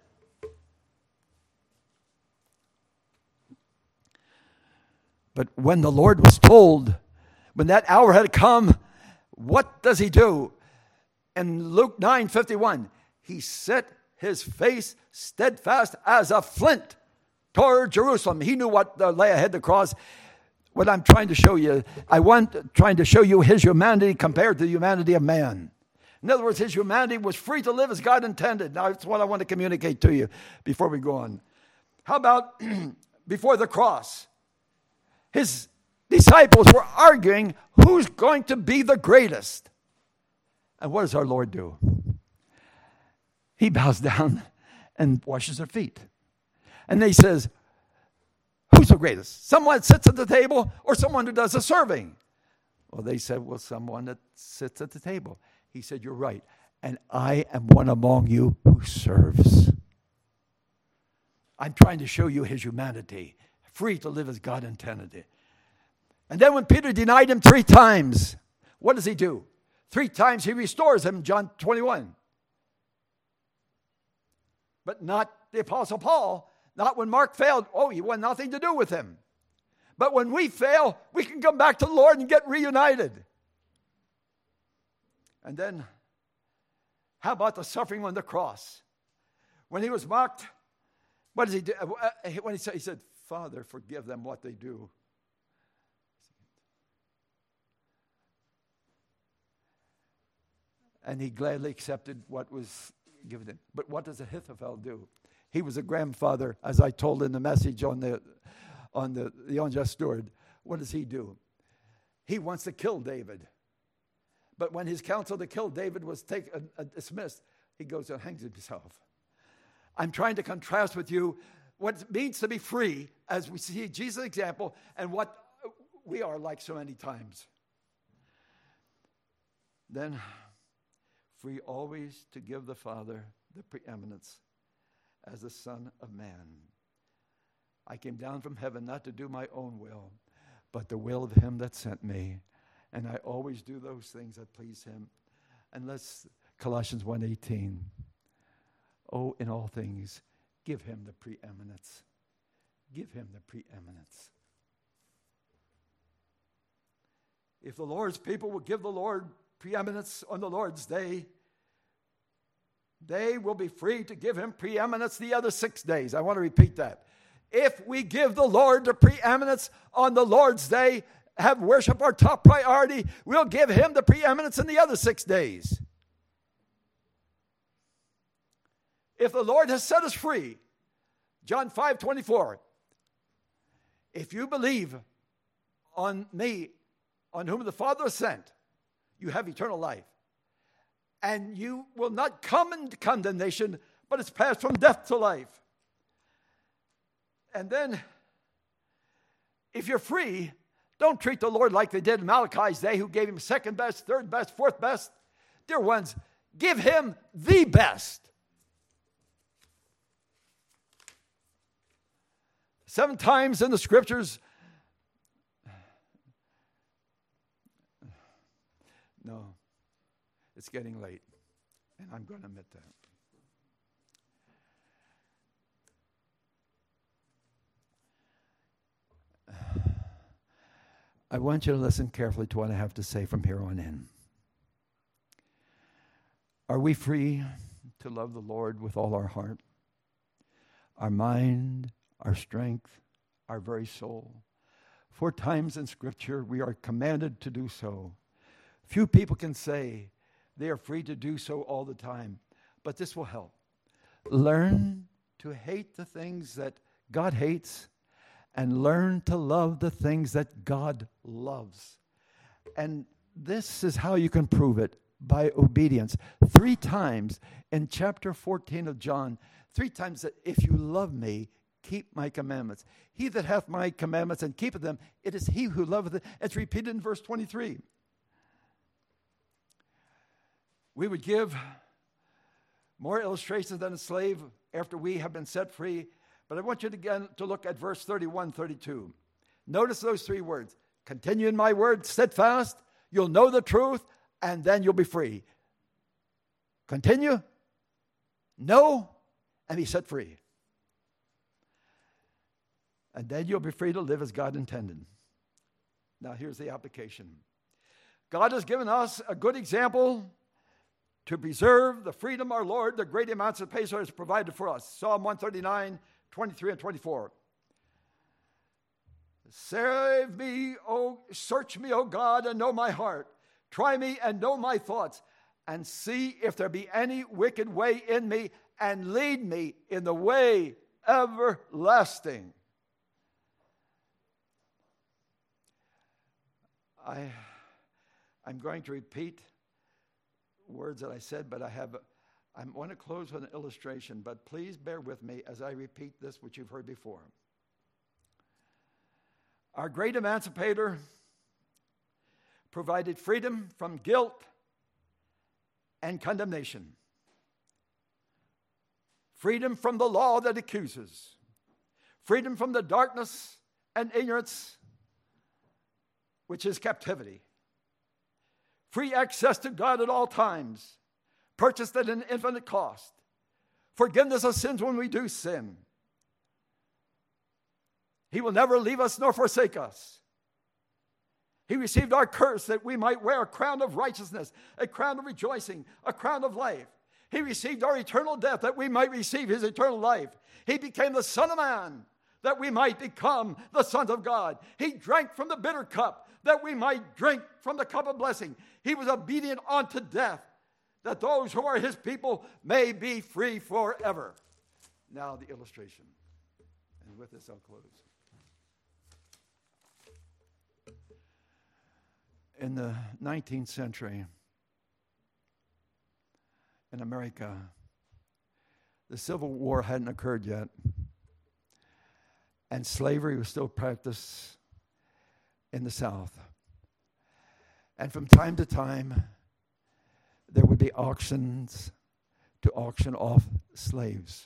But when the Lord was told, when that hour had come, what does he do? In Luke 9:51, he set his face steadfast as a flint toward Jerusalem. He knew what lay ahead the cross. What I'm trying to show you, trying to show you his humanity compared to the humanity of man. In other words, his humanity was free to live as God intended. Now, that's what I want to communicate to you before we go on. How about before the cross? His disciples were arguing who's going to be the greatest. And what does our Lord do? He bows down and washes their feet. And he says, who's the greatest? Someone that sits at the table or someone who does the serving? Well, they said, well, someone that sits at the table. He said, you're right. And I am one among you who serves. I'm trying to show you his humanity, free to live as God intended it. And then when Peter denied him 3 times, what does he do? 3 times he restores him, John 21. But not the Apostle Paul, not when Mark failed. Oh, he wanted nothing to do with him. But when we fail, we can come back to the Lord and get reunited. And then, how about the suffering on the cross? When he was mocked, what does he do? When he said, Father, forgive them what they do. And he gladly accepted what was given him. But what does Ahithophel do? He was a grandfather, as I told in the message on the unjust steward. What does he do? He wants to kill David. But when his counsel to kill David was dismissed, he goes and hangs himself. I'm trying to contrast with you what it means to be free as we see Jesus' example and what we are like so many times. Then, free always to give the Father the preeminence as the Son of Man. I came down from heaven not to do my own will, but the will of him that sent me. And I always do those things that please him. And let's, Colossians 1:18. Oh, in all things, give him the preeminence. Give him the preeminence. If the Lord's people will give the Lord preeminence on the Lord's day, they will be free to give him preeminence the other 6 days. I want to repeat that. If we give the Lord the preeminence on the Lord's day, have worship our top priority, we'll give him the preeminence in the other 6 days. If the Lord has set us free, John 5:24, if you believe on me, on whom the Father has sent, you have eternal life. And you will not come into condemnation, but it's passed from death to life. And then, if you're free, don't treat the Lord like they did in Malachi's day, who gave him second best, third best, fourth best. Dear ones, give him the best. 7 times in the scriptures. No, it's getting late, and I'm going to admit that. I want you to listen carefully to what I have to say from here on in. Are we free to love the Lord with all our heart, our mind, our strength, our very soul? 4 times in Scripture we are commanded to do so. Few people can say they are free to do so all the time, but this will help. Learn to hate the things that God hates, and learn to love the things that God loves. And this is how you can prove it, by obedience. 3 times in chapter 14 of John, 3 times that if you love me, keep my commandments. He that hath my commandments and keepeth them, it is he who loveth it. It's repeated in verse 23. We would give more illustrations than a slave after we have been set free. But I want you to look at verse 31, 32. Notice those 3 words. Continue in my word, steadfast. You'll know the truth, and then you'll be free. Continue, know, and be set free. And then you'll be free to live as God intended. Now here's the application. God has given us a good example to preserve the freedom our Lord, the great emancipator, has provided for us. Psalm 139, 23 and 24. Save me, search me, O God, and know my heart. Try me and know my thoughts, and see if there be any wicked way in me, and lead me in the way everlasting. I'm going to repeat words that I said, but I want to close with an illustration, but please bear with me as I repeat this, which you've heard before. Our great emancipator provided freedom from guilt and condemnation, freedom from the law that accuses, freedom from the darkness and ignorance, which is captivity, free access to God at all times, purchased at an infinite cost, forgiveness of sins when we do sin. He will never leave us nor forsake us. He received our curse that we might wear a crown of righteousness, a crown of rejoicing, a crown of life. He received our eternal death that we might receive his eternal life. He became the Son of Man that we might become the sons of God. He drank from the bitter cup that we might drink from the cup of blessing. He was obedient unto death, that those who are his people may be free forever. Now the illustration. And with this I'll close. In the 19th century, in America, the Civil War hadn't occurred yet, and slavery was still practiced in the South. And from time to time, there would be auctions to auction off slaves.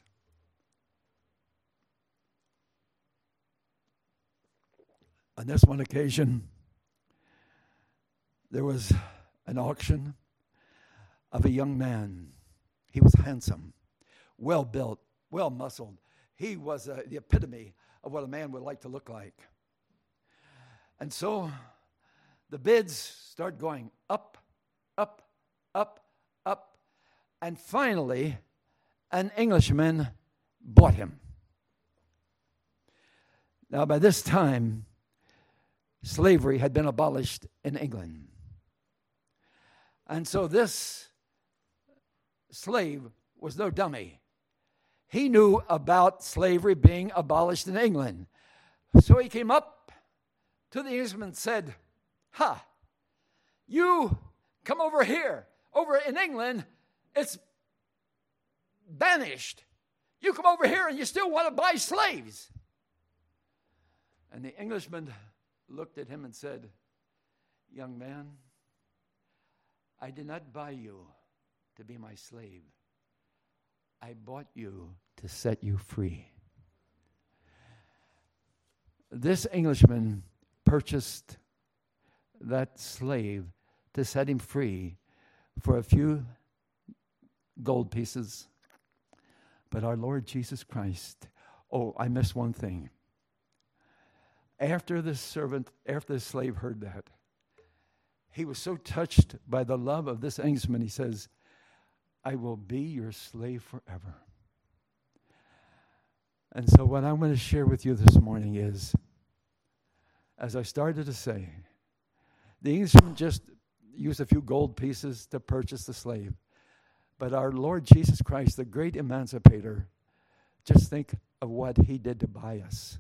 On this one occasion, there was an auction of a young man. He was handsome, well-built, well-muscled. He was the epitome of what a man would like to look like. And so the bids start going up, up, up, up, and finally an Englishman bought him. Now, by this time, slavery had been abolished in England. And so this slave was no dummy. He knew about slavery being abolished in England. So he came up to the Englishman and said, you come over here. Over in England, it's banished. You come over here and you still want to buy slaves. And the Englishman looked at him and said, young man, I did not buy you to be my slave. I bought you to set you free. This Englishman purchased that slave to set him free for a few gold pieces. But our Lord Jesus Christ, I missed one thing. After the slave heard that, he was so touched by the love of this Englishman, he says, I will be your slave forever. And so what I want to share with you this morning is, as I started to say, the Englishman just used a few gold pieces to purchase the slave. But our Lord Jesus Christ, the great emancipator, just think of what he did to buy us,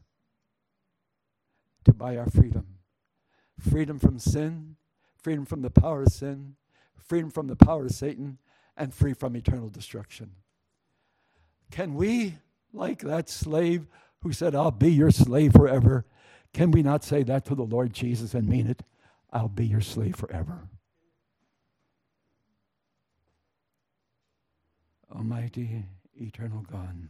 to buy our freedom. Freedom from sin, freedom from the power of sin, freedom from the power of Satan, and free from eternal destruction. Can we, like that slave who said, I'll be your slave forever, can we not say that to the Lord Jesus and mean it? I'll be your slave forever. Almighty, eternal God,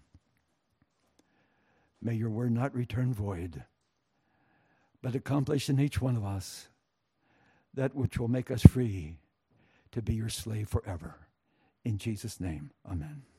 may your word not return void, but accomplish in each one of us that which will make us free to be your slave forever. In Jesus' name, amen.